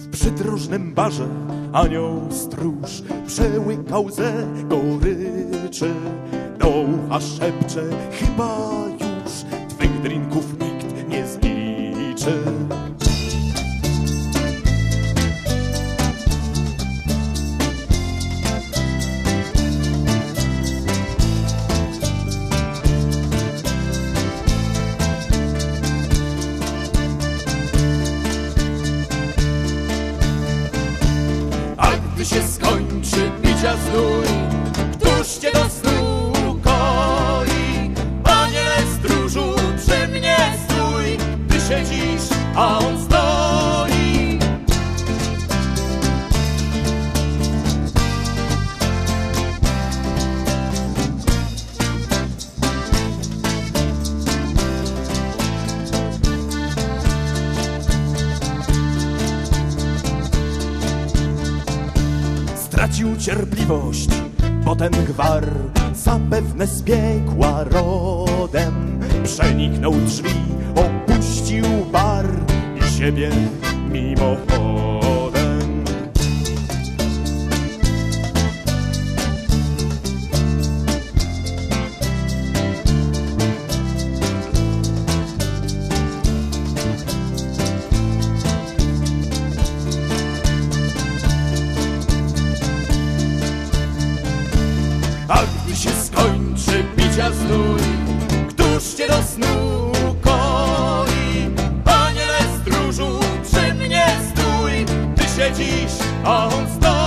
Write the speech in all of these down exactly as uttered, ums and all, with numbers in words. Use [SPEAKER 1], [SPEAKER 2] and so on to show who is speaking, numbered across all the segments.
[SPEAKER 1] W przydrożnym barze anioł stróż przełykał ze goryczy. Do ucha szepcze, chyba już twych drinków nikt nie zliczy. Gdy się skończy picia znój, któż cię do snu koi? Aniele stróżu, przy mnie stój, ty siedzisz, a on stoi. Stracił cierpliwość, bo ten gwar zapewne z piekła rodem. Przeniknął drzwi, opuścił bar i siebie mimochodem. A gdy się skończy picia znój, któż cię do snu koi? Aniele stróżu, przy mnie stój, ty siedzisz, a on stoi.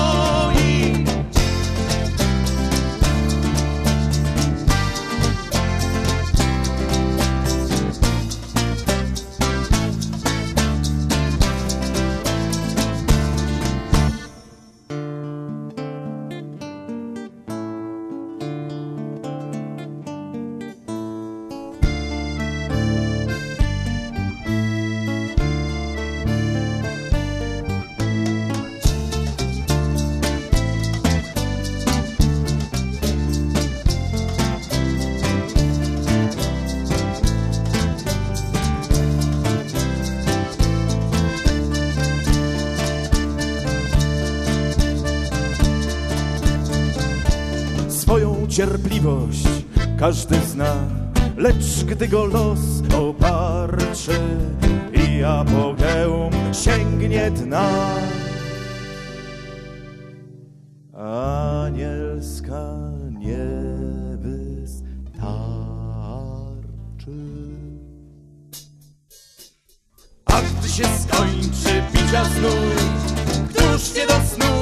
[SPEAKER 1] Swoją cierpliwość każdy zna, lecz gdy go los obarczy i apogeum sięgnie dna, anielska nie wystarczy. A gdy się skończy picia znój, któż cię do snu